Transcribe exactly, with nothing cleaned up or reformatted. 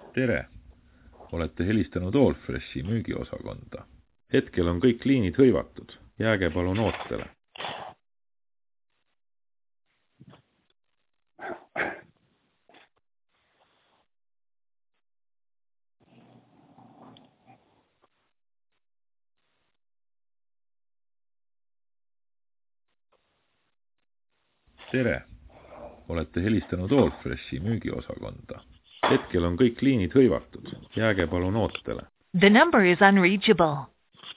Tere! Olete helistanud Allfreshi müügiosakonda. Hetkel on kõik liinid hõivatud. Jääge palun ootele. Tere! Olete helistanud Allfreshi müügiosakonda. Hetkel on kõik liinid hõivatud. Jääge palun ootele. The number is unreachable.